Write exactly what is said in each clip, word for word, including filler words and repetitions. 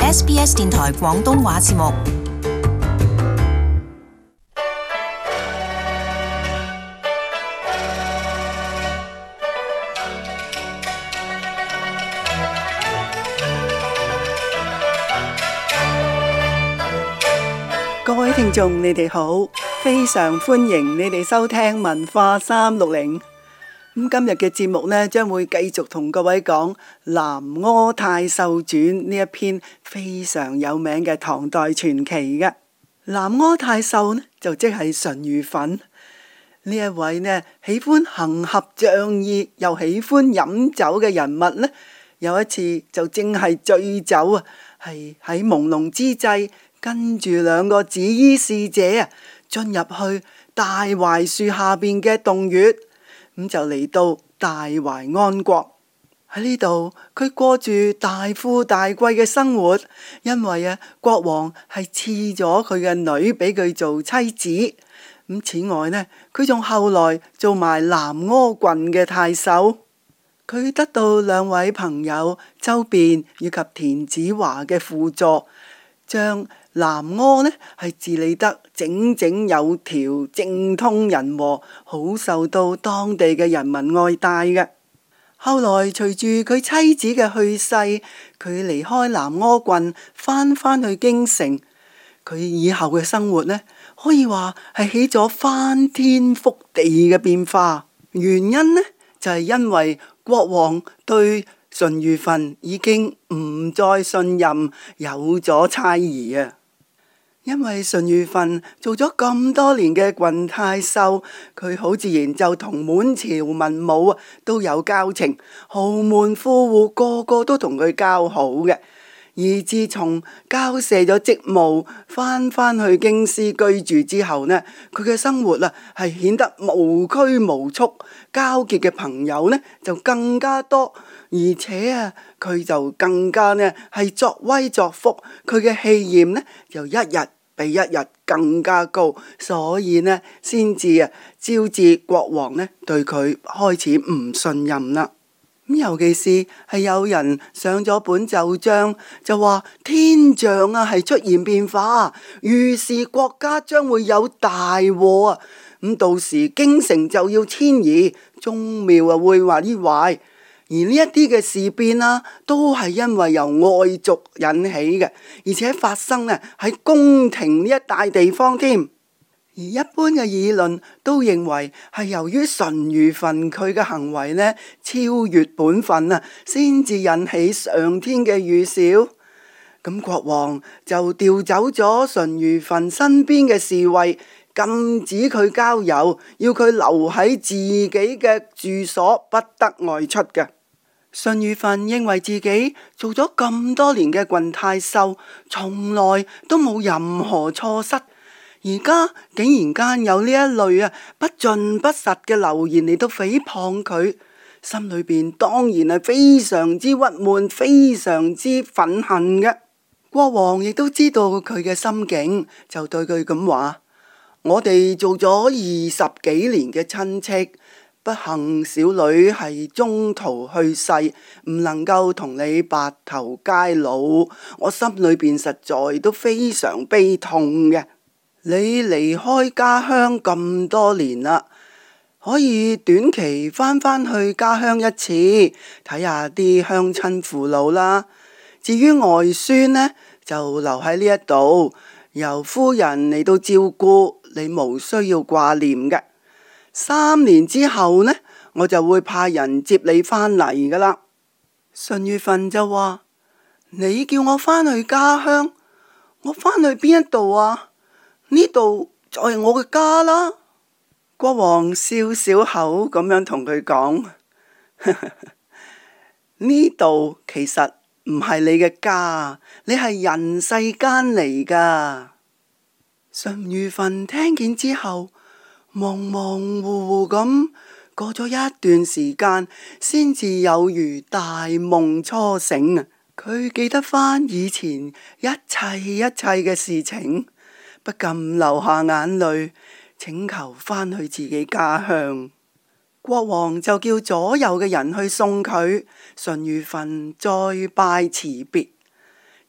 S B S 電台廣東話節目。 各位聽眾，你哋好，非常歡迎你哋收聽文化三六零。咁今日嘅節目呢，將會繼續同各位講《南柯太壽傳》呢一篇非常有名嘅唐代傳奇嘅。南柯太壽呢，就即係淳于憤呢一位呢，喜歡行俠仗義又喜歡飲酒嘅人物呢，有一次就正係醉酒啊，係喺朦朧之際。跟住兩個紫衣使者啊，進入去大槐樹下邊嘅洞穴，咁就嚟到大槐安國。喺呢度，佢過住大富大貴嘅生活，因為啊，國王係賜咗佢嘅女俾佢做妻子。咁此外呢，佢仲後來做埋南柯郡嘅太守。佢得到兩位朋友周弁以及田子華嘅輔助，將南柯呢係治理得井井有條、政通人和，好受到當地嘅人民愛戴嘅。後來隨住佢妻子嘅去世，佢離開南柯郡，翻返去京城。佢以後嘅生活呢，可以話係起咗翻天覆地嘅變化。原因呢，就係因為國王對淳于憤已經唔再信任，有咗猜疑啊。因為淳于憤做咗咁多年嘅郡太守，佢好自然就同滿朝文武啊都有交情，豪門富戶個個都同佢交好嘅。而自從交卸咗職務，翻返去京師居住之後呢，佢嘅生活啊係顯得無拘無束，交結嘅朋友呢就更加多，而且啊佢就更加呢係作威作福，佢嘅氣焰呢就一日比一日更加高，所以呢先至啊招致國王呢對佢開始唔信任啦。咁尤其是係有人上咗本奏章，就話天象啊係出現變化，預示國家將會有大禍啊！咁到時京城就要遷移，宗廟啊會毀壞，而呢一啲嘅事變啊，都係因為由外族引起嘅，而且發生啊喺宮廷呢一帶地方添。而一般嘅議論都認為係由於淳于憤佢嘅行為呢超越本分啊，先至引起上天嘅預兆。咁國王就調走咗淳于憤身邊嘅侍衛，禁止佢交遊，要佢留喺自己嘅住所，不得外出嘅。淳于憤認為自己做咗咁多年嘅郡太守，從來都冇任何錯失。而家竟然間有呢一類啊不盡不實嘅流言嚟到誹謗佢，心裏邊當然係非常之鬱悶，非常之憤恨嘅。國王亦都知道佢嘅心境，就對佢咁話：我哋做咗二十幾年嘅親戚，不幸小女係中途去世，唔能夠同你白頭偕老，我心裏邊實在都非常悲痛嘅。你離開家鄉咁多年啦，可以短期翻返去家鄉一次，睇下啲鄉親父老啦。至於外孫呢，就留喺呢一度，由夫人嚟到照顧，你無需要掛念嘅。三年之後呢，我就會派人接你翻嚟噶啦。淳于憤就話：你叫我翻去家鄉，我翻去邊一度啊？呢度就係我嘅家啦。國王笑笑口咁樣同佢講：呢度其實唔係你嘅家，你係人世間嚟噶。淳于憤聽見之後，模模糊糊咁過咗一段時間，先至有如大夢初醒啊！佢記得翻以前一切一切嘅事情，不禁流下眼淚，請求返去自己家鄉。國王就叫左右嘅人去送佢，淳于憤再拜辭別。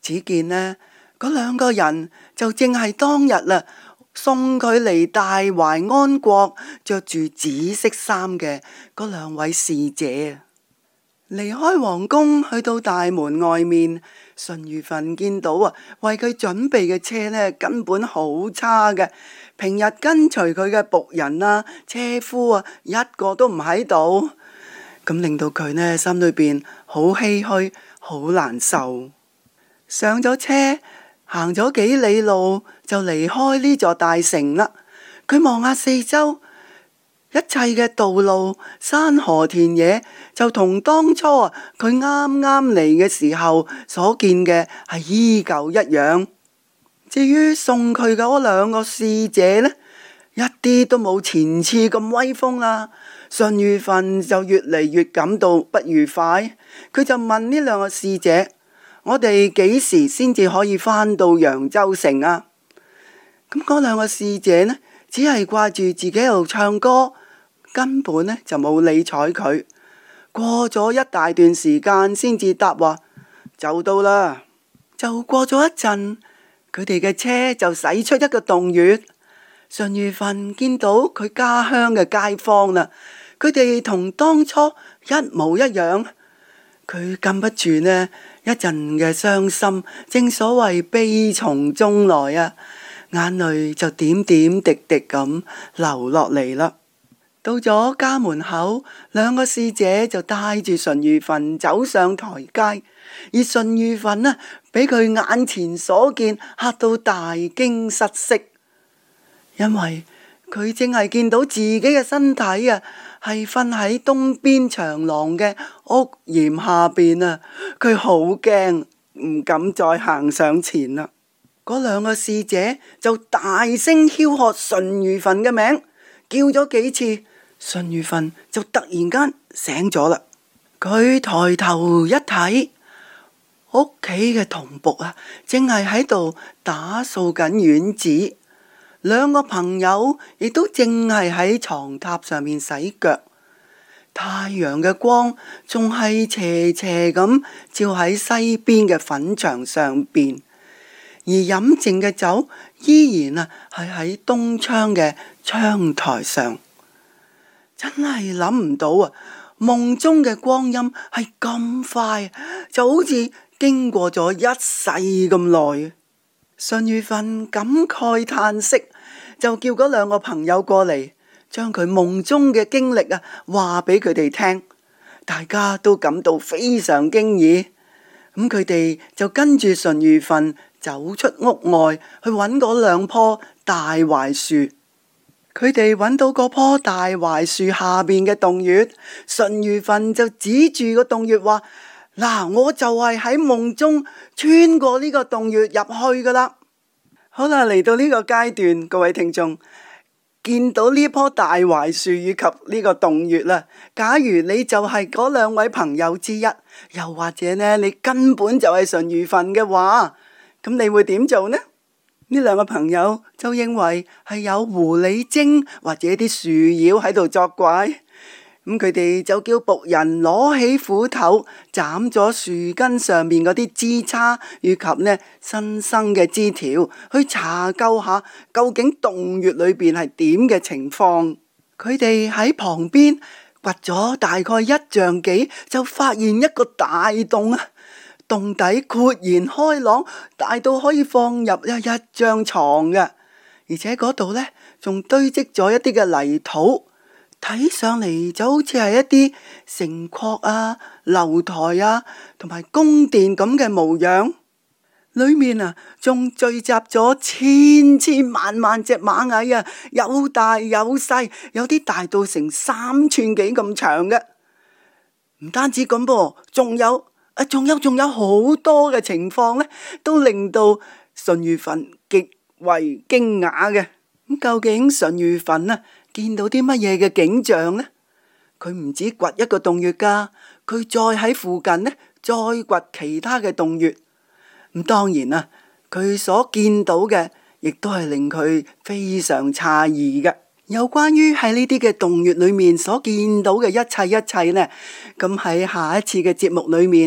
只見呢嗰兩個人就正係當日啦，送佢嚟大懷安國，着住紫色衫嘅嗰兩位侍者。離開皇宮去到大門外面，淳于份見到啊，為佢準備嘅車呢根本好差嘅，平日跟隨佢嘅僕人啊、車夫啊，一個都唔喺度，咁令到佢呢心裏邊好唏噓、好難受。上咗車，行咗幾里路就離開呢座大城啦。佢望下四周，一切嘅道路、山河田野就同當初啊佢啱啱嚟嘅時候所見嘅係依舊一樣。至於送佢嗰兩個侍者呢，一啲都冇前次咁威風啦。淳于份就越嚟越感到不愉快，佢就問呢兩個侍者：我哋幾時先至可以返到揚州城啊？咁嗰兩個侍者呢，只係掛住自己喺度唱歌，根本呢就冇理睬佢。過咗一大段時間先至答話，就到啦。就過咗一陣，佢哋嘅車就駛出一個洞穴。淳于份見到佢家鄉嘅街坊啦，佢哋同當初一模一樣，佢禁不住呢一陣嘅傷心。正所謂悲從中來啊，眼淚就點點滴滴咁流落嚟啦。到咗家門口，兩個侍者就帶住淳于份走上台階，而淳于份呢，俾佢眼前所見嚇到大驚失色，因為佢淨係見到自己嘅身體啊，係瞓喺東邊長廊嘅屋檐下邊啊，佢好驚，唔敢再行上前啦。嗰兩個侍者就大聲吆喝淳于份嘅名，叫咗幾次，淳于份就突然間醒咗啦。佢抬頭一睇，屋企嘅童僕啊，正係喺度打掃緊院子，兩個朋友亦都正係喺床榻上面洗腳。太陽嘅光仲係斜斜咁照喺西邊嘅粉牆上邊，而飲剩嘅酒依然啊係喺東窗嘅窗台上。真係諗唔到啊！夢中嘅光陰係咁快，就好似經過咗一世咁耐。淳于份感慨嘆息，就叫嗰兩個朋友過嚟，將佢夢中嘅經歷啊話俾佢哋聽。大家都感到非常驚異，咁佢哋就跟住淳于份走出屋外去揾嗰兩棵大槐樹。佢哋揾到嗰棵大槐樹下邊嘅洞穴，淳于份就指住個洞穴話：嗱，我就係喺夢中穿過呢個洞穴入去噶啦。好啦，嚟到呢個階段，各位聽眾見到呢棵大槐樹以及呢個洞穴啦。假如你就係嗰兩位朋友之一，又或者呢你根本就係淳于份嘅話，咁你會點做呢？呢兩個朋友就認為係有狐狸精或者啲樹妖喺度作怪，咁佢哋就叫僕人攞起斧頭斬咗樹根上面嗰啲枝杈，以及呢新生嘅枝條，去查究下究竟洞穴裏邊係點嘅情況。佢哋喺旁邊掘咗大概一丈幾，就發現一個大洞啊！洞底豁然開朗，大到可以放入一一張床嘅，而且嗰度呢仲堆積咗一啲嘅泥土，睇上嚟就好似係一啲城廓啊、樓台啊同埋宮殿咁嘅模樣。裏面啊仲聚集咗千千萬萬隻螞蟻啊，有大有細，有啲大到成三寸幾咁長嘅。唔單止咁噃，仲有。啊，仲有仲有好多嘅情況呢，都令到淳于份極為驚訝嘅。咁究竟淳于份啊見到啲乜嘢嘅景象呢？佢唔止掘一個洞穴噶，佢再喺附近呢再掘其他嘅洞穴。咁當然啦，佢所見到嘅亦都係令佢非常詫異嘅。有關於喺呢啲嘅洞穴裏面所見到嘅一切一切呢，咁喺下一次嘅節目裏面，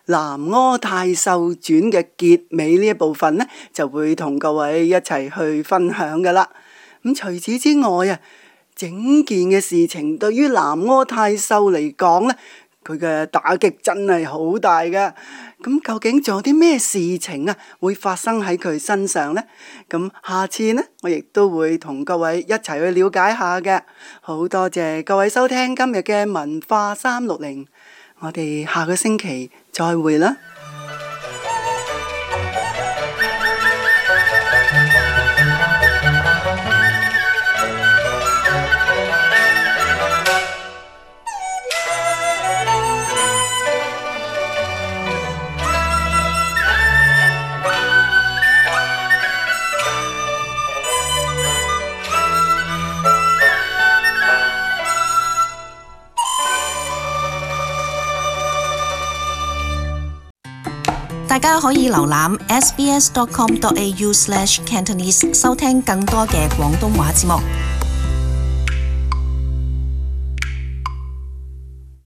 南柯太壽傳嘅結尾呢一部分呢，就會同各位一齊去分享噶啦。咁除此之外啊，整件嘅事情對於南柯太壽嚟講呢，佢嘅打擊真係好大噶。咁究竟仲有啲咩事情啊會發生喺佢身上呢？咁下次呢，我亦都會同各位一齊去了解下嘅。好多謝各位收聽今日嘅文化三六零，我哋下個星期再會啦。 大家可以瀏覽 s b s dot com dot a u slash cantonese 收聽更多嘅廣東話節目。